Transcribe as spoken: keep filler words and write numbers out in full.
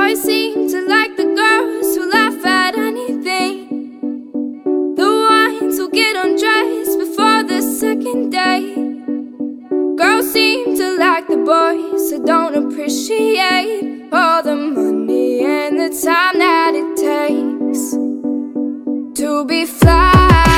Boys seem to like the girls who laugh at anything, the ones who get undressed before the second date. Girls seem to like the boys who don't appreciate all the money and the time that it takes to be fly.